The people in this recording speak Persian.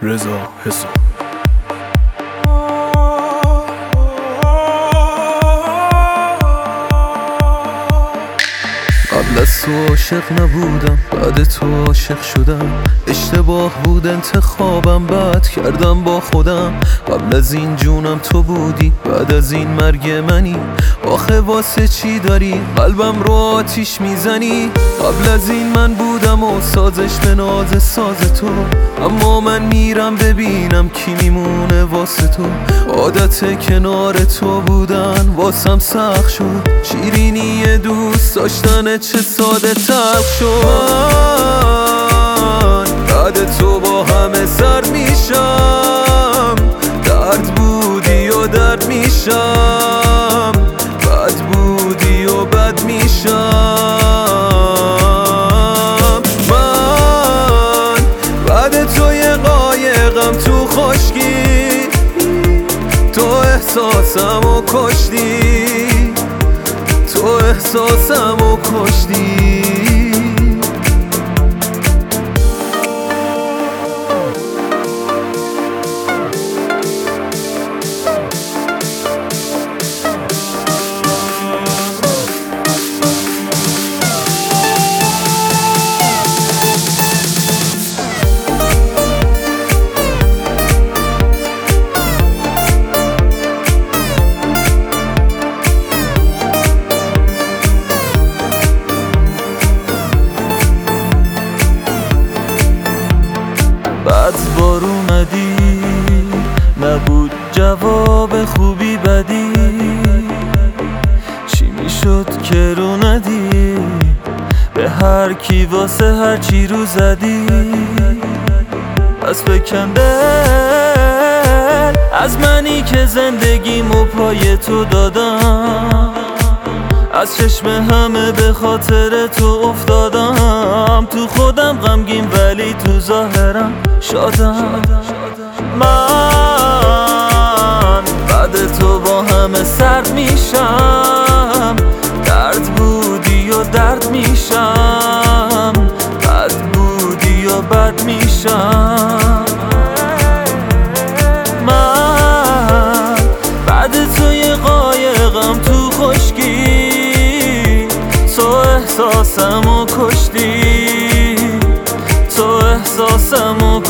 رضا حساب. قبل از تو عاشق نبودم، بعد تو عاشق شدم. اشتباه بود انتخابم، بد کردم با خودم. قبل از این جونم تو بودی، بعد از این مرگ منی. آخه واسه چی داری قلبم رو آتیش میزنی؟ قبل از این من بودم و سازش به ناز ساز تو، اما من میرم ببینم کی میمونه واسه تو. عادت کنار تو بودن واسم سخت شد، شیرینی دوست داشتن چه ساده تلخ شد. من بعد تو با همه سر میشم، درد بودی و درد میشم، بد بودی و بد میشم. من بعد تو یه قایقم تو خشکی، تو احساسم و کشتی، تو احساسم و کشتی. بعد بار اومدی، نبود جواب خوبی بدی. چی میشد که رو ندی به هر کی واسه هر چی رو زدی؟ پس بکن دل از منی که زندگیمو پای تو دادم، از چشم همه به خاطر تو افتادم. تو خودم غمگین ولی تو ظاهرم شادم. من بعد تو با همه سرد میشم، درد بودی و درد میشم، بد بودی و بد میشم. من بعد تو یه قایقم تو خشکی، تو احساسم و کشتی، تو احساسم و